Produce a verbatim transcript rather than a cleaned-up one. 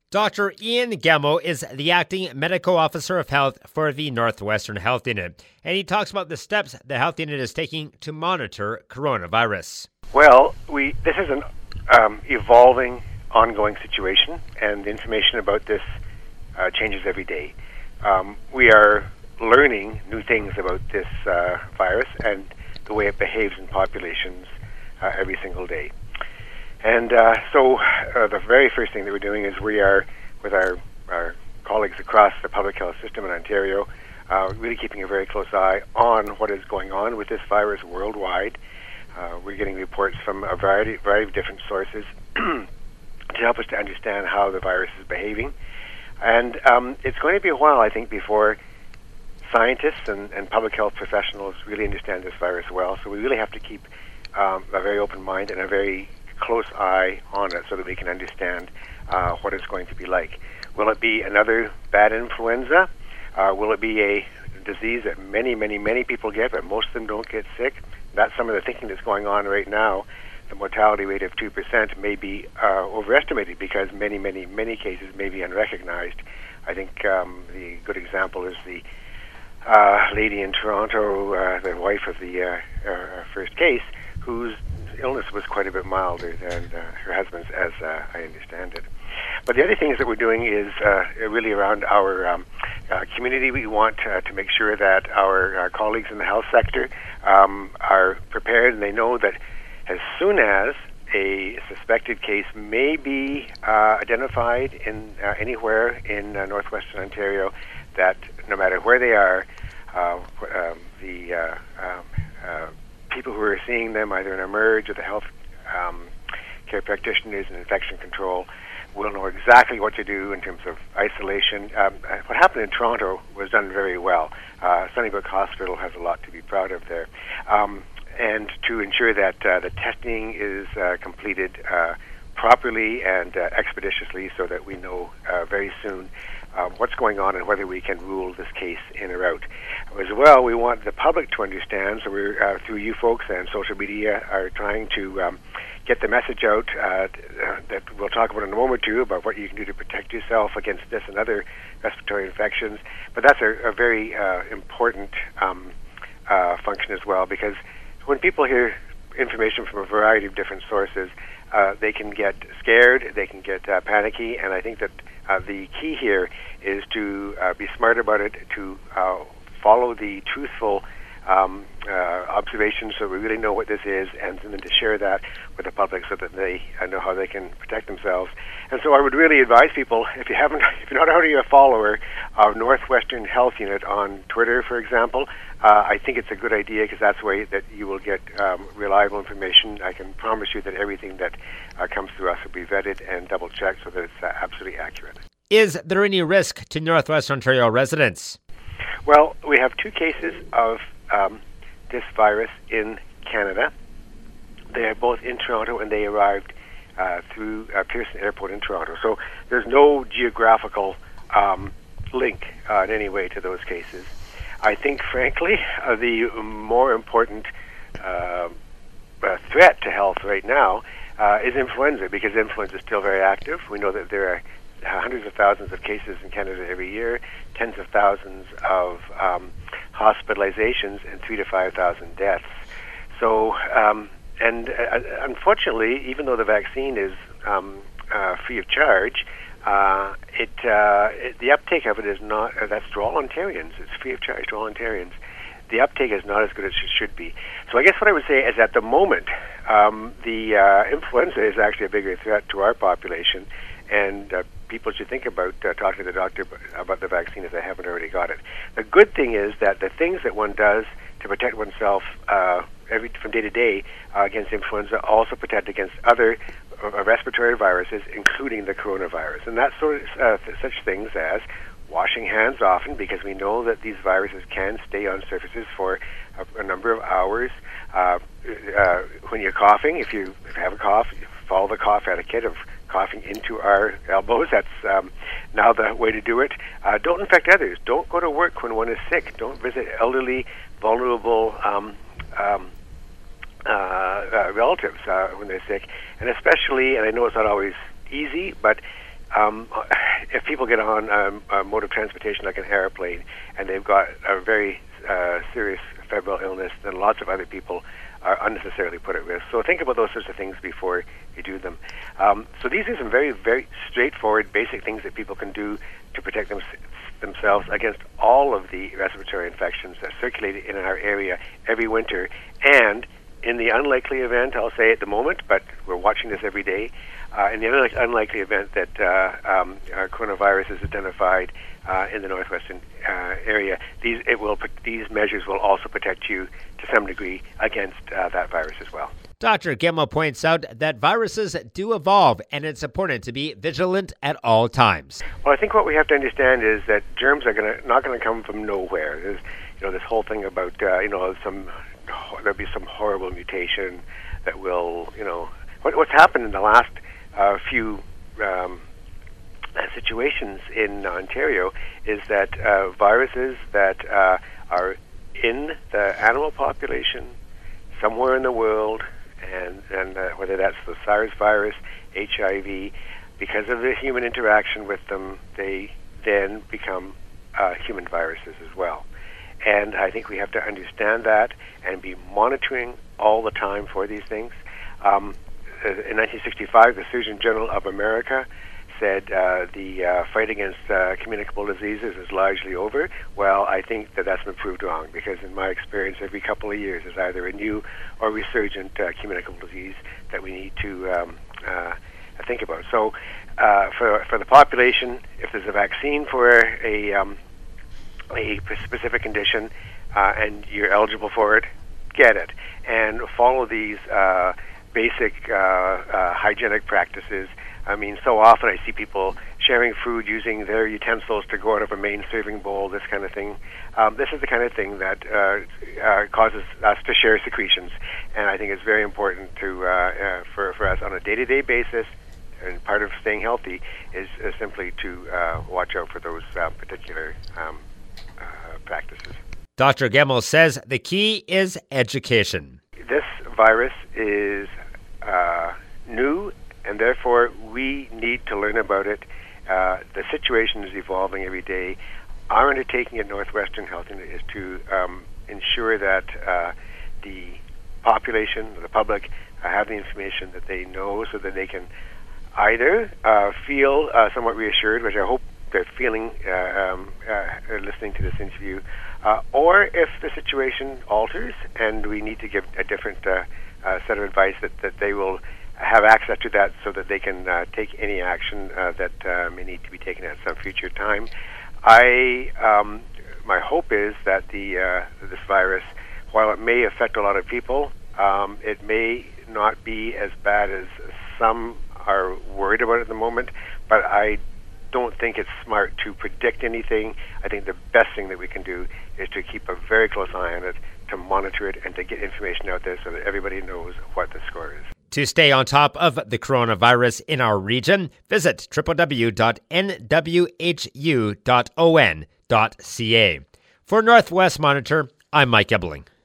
Doctor Ian Gamo is the acting medical officer of health for the Northwestern Health Unit, and he talks about the steps the health unit is taking to monitor coronavirus. Well, we this is an um, evolving, ongoing situation, and the information about this uh, changes every day. Um, we are learning new things about this uh, virus and the way it behaves in populations uh, every single day. And uh, so uh, the very first thing that we're doing is we are, with our, our colleagues across the public health system in Ontario, uh, really keeping a very close eye on what is going on with this virus worldwide. Uh, we're getting reports from a variety, variety of different sources to help us to understand how the virus is behaving. And um, it's going to be a while, I think, before scientists and, and public health professionals really understand this virus well. So we really have to keep um, a very open mind and a very close eye on it so that we can understand uh, what it's going to be like. Will it be another bad influenza? Uh, will it be a disease that many, many, many people get, but most of them don't get sick? That's some of the thinking that's going on right now. The mortality rate of two percent may be uh, overestimated because many, many, many cases may be unrecognized. I think um, the good example is the uh, lady in Toronto, uh, the wife of the uh, uh, first case, whose illness was quite a bit milder than uh, her husband's, as uh, I understand it. But the other things that we're doing is uh, really around our um, uh, community. We want uh, to make sure that our, our colleagues in the health sector um, are prepared, and they know that as soon as a suspected case may be uh, identified in uh, anywhere in uh, northwestern Ontario, that no matter where they are, uh, um, the uh, um, uh, people who are seeing them, either in Emerge or the health um, care practitioners and infection control, will know exactly what to do in terms of isolation. Um, what happened in Toronto was done very well. Uh, Sunnybrook Hospital has a lot to be proud of there. Um, and to ensure that uh, the testing is uh, completed uh, properly and uh, expeditiously so that we know uh, very soon uh, what's going on and whether we can rule this case in or out. As well, we want the public to understand, so we're, uh, through you folks and social media, are trying to um, get the message out uh, that we'll talk about in a moment or two about what you can do to protect yourself against this and other respiratory infections. But that's a, a very uh, important um, uh, function as well, because when people hear information from a variety of different sources, uh, they can get scared, they can get uh, panicky, and I think that uh, the key here is to uh, be smart about it, to uh, follow the truthful um, uh, observations so we really know what this is, and then to share that with the public so that they uh, know how they can protect themselves. And so I would really advise people, if you haven't, if you're not already a follower of Northwestern Health Unit on Twitter, for example, uh, I think it's a good idea because that's the way that you will get um, reliable information. I can promise you that everything that uh, comes through us will be vetted and double-checked so that it's uh, absolutely accurate. Is there any risk to Northwestern Ontario residents? Well, we have two cases of um, this virus in Canada. They are both in Toronto, and they arrived uh, through uh, Pearson Airport in Toronto. So there's no geographical um, link uh, in any way to those cases. I think, frankly, uh, the more important uh, uh, threat to health right now uh, is influenza, because influenza is still very active. We know that there are hundreds of thousands of cases in Canada every year, tens of thousands of um, hospitalizations, and three to five thousand deaths. So, um, and uh, unfortunately, even though the vaccine is um, uh, free of charge, uh, it, uh, it the uptake of it is not. Uh, that's to all Ontarians. It's free of charge to all Ontarians. The uptake is not as good as it should be. So I guess what I would say is, at the moment, um, the uh, influenza is actually a bigger threat to our population, and uh, people should think about uh, talking to the doctor about the vaccine if they haven't already got it. The good thing is that the things that one does to protect oneself uh, every from day to day uh, against influenza also protect against other uh, respiratory viruses, including the coronavirus. And that's sort of uh, such things as washing hands often, because we know that these viruses can stay on surfaces for a, a number of hours. Uh, uh, when you're coughing, if you, if you have a cough, follow the cough etiquette of coughing into our elbows. That's um, now the way to do it. Uh, don't infect others. Don't go to work when one is sick. Don't visit elderly, vulnerable um, um, uh, uh, relatives uh, when they're sick. And especially, and I know it's not always easy, but um, if people get on um, a mode of transportation like an airplane and they've got a very uh, serious febrile illness, then lots of other people are unnecessarily put at risk. So think about those sorts of things before you do them. Um, so these are some very, very straightforward, basic things that people can do to protect them, themselves against all of the respiratory infections that circulate in our area every winter. And in the unlikely event, I'll say at the moment, but we're watching this every day, uh, in the unlike, unlikely event that uh, um, our coronavirus is identified uh, in the northwestern uh, area, these it will these measures will also protect you to some degree against uh, that virus as well. Doctor Gemmell points out that viruses do evolve, and it's important to be vigilant at all times. Well, I think what we have to understand is that germs are gonna, not going to come from nowhere. There's, you know, this whole thing about uh, you know some there'll be some horrible mutation that will, you know, what, what's happened in the last uh, few um, situations in Ontario is that uh, viruses that uh, are in the animal population somewhere in the world, and, and uh, whether that's the SARS virus, H I V, because of the human interaction with them, they then become uh, human viruses as well. And I think we have to understand that and be monitoring all the time for these things. Um, in nineteen sixty-five, the Surgeon General of America said uh, the uh, fight against uh, communicable diseases is largely over. Well, I think that that's been proved wrong, because in my experience, every couple of years there's either a new or resurgent uh, communicable disease that we need to um, uh, think about. So uh, for, for the population, if there's a vaccine for a, um, a specific condition uh, and you're eligible for it, get it. And follow these uh, basic uh, uh, hygienic practices. I mean, so often I see people sharing food using their utensils to go out of a main serving bowl, this kind of thing. Um, this is the kind of thing that uh, uh, causes us to share secretions, and I think it's very important to uh, uh, for, for us on a day-to-day basis, and part of staying healthy is, is simply to uh, watch out for those uh, particular um, uh, practices. Doctor Gemmell says the key is education. This virus is uh, new, and therefore we need to learn about it. Uh, the situation is evolving every day. Our undertaking at Northwestern Health is to um, ensure that uh, the population, the public, uh, have the information that they know, so that they can either uh, feel uh, somewhat reassured, which I hope they're feeling uh, um, uh, listening to this interview, uh, or if the situation alters and we need to give a different uh, uh, set of advice, that, that they will have access to that so that they can uh, take any action uh, that uh, may need to be taken at some future time. I, um, my hope is that the uh, this virus, while it may affect a lot of people, um, it may not be as bad as some are worried about at the moment, but I don't think it's smart to predict anything. I think the best thing that we can do is to keep a very close eye on it, to monitor it, and to get information out there so that everybody knows what the score is. To stay on top of the coronavirus in our region, visit w w w dot n w h u dot o n dot c a. For Northwest Monitor, I'm Mike Ebeling.